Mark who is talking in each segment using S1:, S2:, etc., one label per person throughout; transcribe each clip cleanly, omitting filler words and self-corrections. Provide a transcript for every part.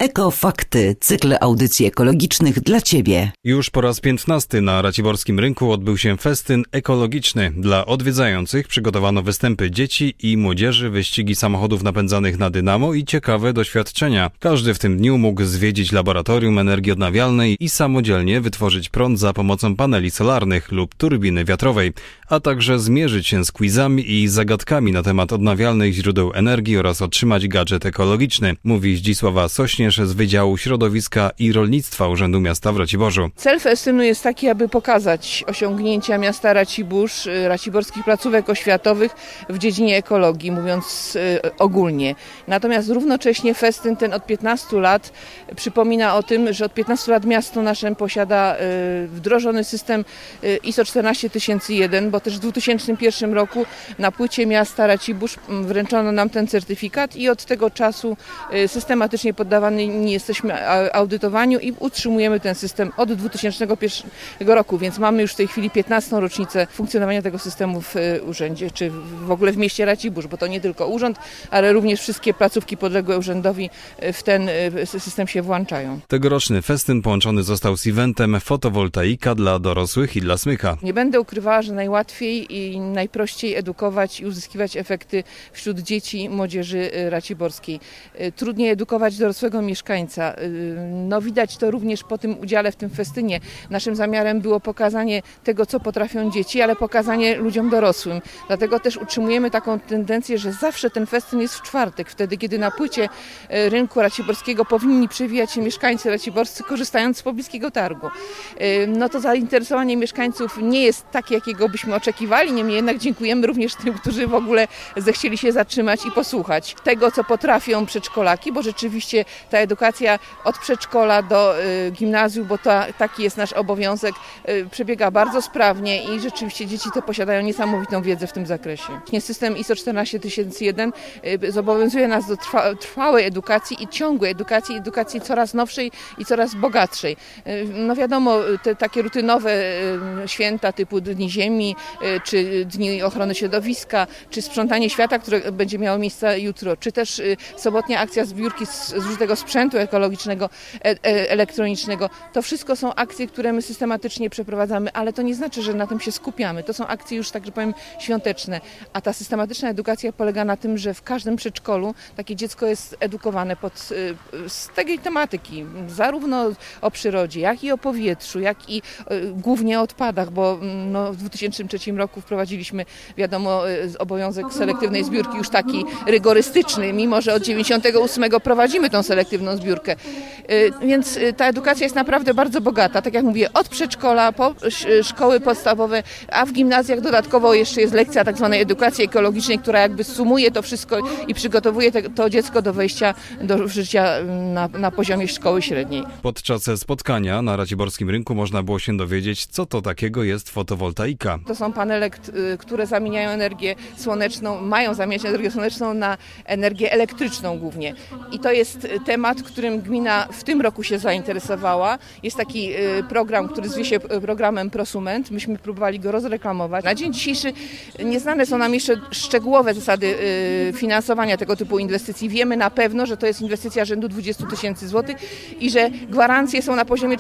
S1: Ekofakty, cykl audycji ekologicznych dla Ciebie.
S2: Już po raz 15 na Raciborskim Rynku odbył się festyn ekologiczny. Dla odwiedzających przygotowano występy dzieci i młodzieży, wyścigi samochodów napędzanych na dynamo i ciekawe doświadczenia. Każdy w tym dniu mógł zwiedzić laboratorium energii odnawialnej i samodzielnie wytworzyć prąd za pomocą paneli solarnych lub turbiny wiatrowej, a także zmierzyć się z quizami i zagadkami na temat odnawialnych źródeł energii oraz otrzymać gadżet ekologiczny, mówi Zdzisława Sośnierz z Wydziału Środowiska i Rolnictwa Urzędu Miasta w Raciborzu.
S3: Cel festynu jest taki, aby pokazać osiągnięcia miasta Racibórz, raciborskich placówek oświatowych w dziedzinie ekologii, mówiąc ogólnie. Natomiast równocześnie festyn ten od 15 lat przypomina o tym, że od 15 lat miasto nasze posiada wdrożony system ISO 14001, bo też w 2001 roku na płycie miasta Racibórz wręczono nam ten certyfikat i od tego czasu systematycznie poddawany nie jesteśmy audytowaniu i utrzymujemy ten system od 2001 roku, więc mamy już w tej chwili 15. rocznicę funkcjonowania tego systemu w urzędzie, czy w ogóle w mieście Racibórz, bo to nie tylko urząd, ale również wszystkie placówki podległe urzędowi w ten system się włączają.
S2: Tegoroczny festyn połączony został z eventem fotowoltaika dla dorosłych i dla smyka.
S3: Nie będę ukrywała, że najłatwiej i najprościej edukować i uzyskiwać efekty wśród dzieci i młodzieży raciborskiej. Trudniej edukować dorosłego mieszkańca. No widać to również po tym udziale w tym festynie. Naszym zamiarem było pokazanie tego, co potrafią dzieci, ale pokazanie ludziom dorosłym. Dlatego też utrzymujemy taką tendencję, że zawsze ten festyn jest w czwartek, wtedy kiedy na płycie rynku raciborskiego powinni przewijać się mieszkańcy raciborscy, korzystając z pobliskiego targu. No to zainteresowanie mieszkańców nie jest takie, jakiego byśmy oczekiwali, niemniej jednak dziękujemy również tym, którzy w ogóle zechcieli się zatrzymać i posłuchać tego, co potrafią przedszkolaki, bo rzeczywiście ta edukacja od przedszkola do gimnazjum, bo taki jest nasz obowiązek, przebiega bardzo sprawnie i rzeczywiście dzieci te posiadają niesamowitą wiedzę w tym zakresie. System ISO 14001 zobowiązuje nas do trwałej edukacji i ciągłej edukacji coraz nowszej i coraz bogatszej. No wiadomo, te takie rutynowe święta typu Dni Ziemi, czy Dni Ochrony Środowiska, czy sprzątanie świata, które będzie miało miejsce jutro, czy też sobotnia akcja zbiórki zużytego sprzętu ekologicznego, elektronicznego. To wszystko są akcje, które my systematycznie przeprowadzamy, ale to nie znaczy, że na tym się skupiamy. To są akcje już, tak że powiem, świąteczne. A ta systematyczna edukacja polega na tym, że w każdym przedszkolu takie dziecko jest edukowane z tej tematyki, zarówno o przyrodzie, jak i o powietrzu, jak i głównie o odpadach, bo w 2003 roku wprowadziliśmy, wiadomo, obowiązek selektywnej zbiórki już taki rygorystyczny, mimo że od 98 prowadzimy tą selektywną zbiórkę. Więc ta edukacja jest naprawdę bardzo bogata. Tak jak mówię, od przedszkola po szkoły podstawowe, a w gimnazjach dodatkowo jeszcze jest lekcja tak zwanej edukacji ekologicznej, która jakby sumuje to wszystko i przygotowuje to dziecko do wejścia do życia na poziomie szkoły średniej.
S2: Podczas spotkania na Raciborskim Rynku można było się dowiedzieć, co to takiego jest fotowoltaika.
S3: To są panele, które zamieniają energię słoneczną, mają zamieniać energię słoneczną na energię elektryczną głównie. I to jest temat, którym gmina w tym roku się zainteresowała. Jest taki program, który zwie się programem Prosument. Myśmy próbowali go rozreklamować. Na dzień dzisiejszy nieznane są nam jeszcze szczegółowe zasady finansowania tego typu inwestycji. Wiemy na pewno, że to jest inwestycja rzędu 20 000 złotych i że gwarancje są na poziomie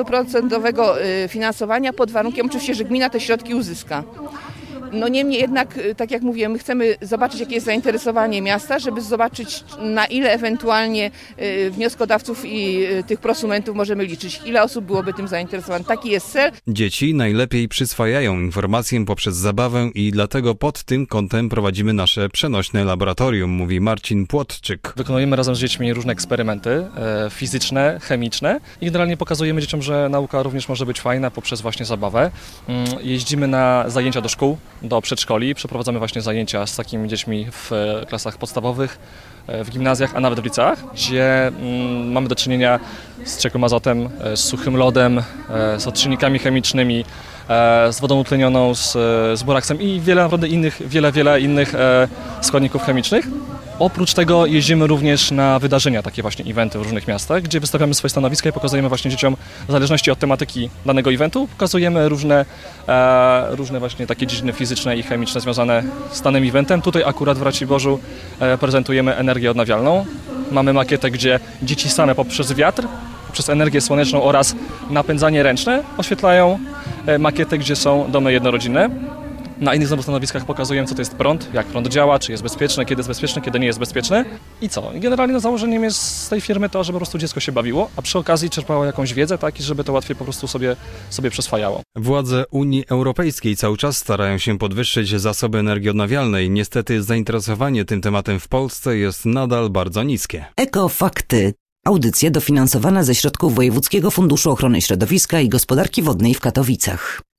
S3: 40% finansowania pod warunkiem oczywiście, że gmina te środki uzyska. No niemniej jednak, tak jak mówię, my chcemy zobaczyć, jakie jest zainteresowanie miasta, żeby zobaczyć, na ile ewentualnie wnioskodawców i tych prosumentów możemy liczyć. Ile osób byłoby tym zainteresowanych. Taki jest cel.
S2: Dzieci najlepiej przyswajają informacje poprzez zabawę i dlatego pod tym kątem prowadzimy nasze przenośne laboratorium, mówi Marcin Płotczyk.
S4: Wykonujemy razem z dziećmi różne eksperymenty fizyczne, chemiczne i generalnie pokazujemy dzieciom, że nauka również może być fajna poprzez właśnie zabawę. Jeździmy na zajęcia do szkół, do przedszkoli. Przeprowadzamy właśnie zajęcia z takimi dziećmi w klasach podstawowych, w gimnazjach, a nawet w liceach, gdzie mamy do czynienia z ciekłym azotem, z suchym lodem, z odczynnikami chemicznymi, z wodą utlenioną, z boraksem i wiele innych składników chemicznych. Oprócz tego jeździmy również na wydarzenia, takie właśnie eventy w różnych miastach, gdzie wystawiamy swoje stanowiska i pokazujemy właśnie dzieciom, w zależności od tematyki danego eventu, pokazujemy różne właśnie takie dziedziny fizyczne i chemiczne związane z danym eventem. Tutaj akurat w Raciborzu prezentujemy energię odnawialną. Mamy makietę, gdzie dzieci same poprzez wiatr, poprzez energię słoneczną oraz napędzanie ręczne oświetlają makietę, gdzie są domy jednorodzinne. Na innych znowu stanowiskach pokazujemy, co to jest prąd, jak prąd działa, czy jest bezpieczny, kiedy nie jest bezpieczny i co. Generalnie założeniem jest z tej firmy to, żeby po prostu dziecko się bawiło, a przy okazji czerpało jakąś wiedzę, tak, i żeby to łatwiej po prostu sobie przyswajało.
S2: Władze Unii Europejskiej cały czas starają się podwyższyć zasoby energii odnawialnej. Niestety zainteresowanie tym tematem w Polsce jest nadal bardzo niskie.
S1: Ekofakty. Audycja dofinansowana ze środków Wojewódzkiego Funduszu Ochrony Środowiska i Gospodarki Wodnej w Katowicach.